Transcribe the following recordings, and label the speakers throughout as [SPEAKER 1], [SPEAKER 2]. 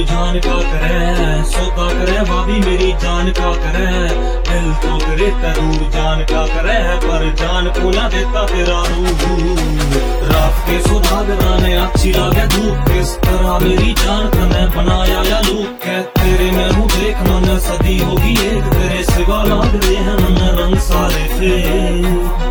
[SPEAKER 1] जान का करे, सौदा करे भाभी मेरी जान का करे। दिल तो करे दूर जान का करे, पर जान को ना देता तेरा रूह। रात के सुदागरा ने अच्छी लागे धूप, किस तरह मेरी जान तने बनाया या लूक है। तेरे में हूँ देख मन सदी होगी एक, तेरे सिवा लाग रहे हैं मन रंग सारे थे।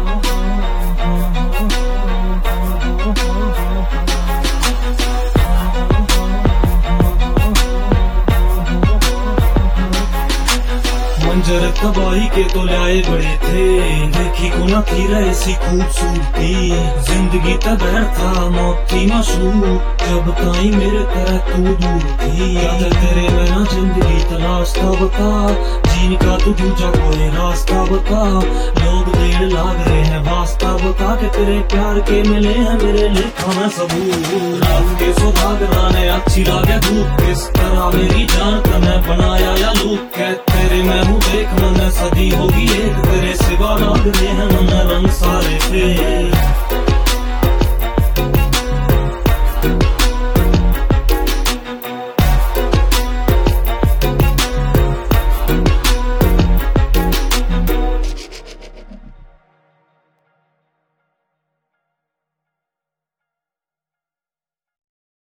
[SPEAKER 1] मंजर तबाही के तो लाए बड़े थे, देखी को न थी ऐसी खूबसूरती। जिंदगी तबैर था मौत थी माशूक, जब ताई मेरे तरह तू दूर थी। याद तेरे में ना जिंदगी तलाशता बता, जीने का तू दूजा कोई रास्ता बता। लोग देर लाग रहे हैं वास्ता बता, के तेरे प्यार के मिले हैं मेरे लेखा में सबूत। रात के सुदागरा ने अच्छी लागे धूप, किस तरह मेरी जान तने बनाया या लूक है। तेरे में हूँ देख मन सदी होगी एक, तेरे सिवा लाग रहे हैं मन रंग सारे थे।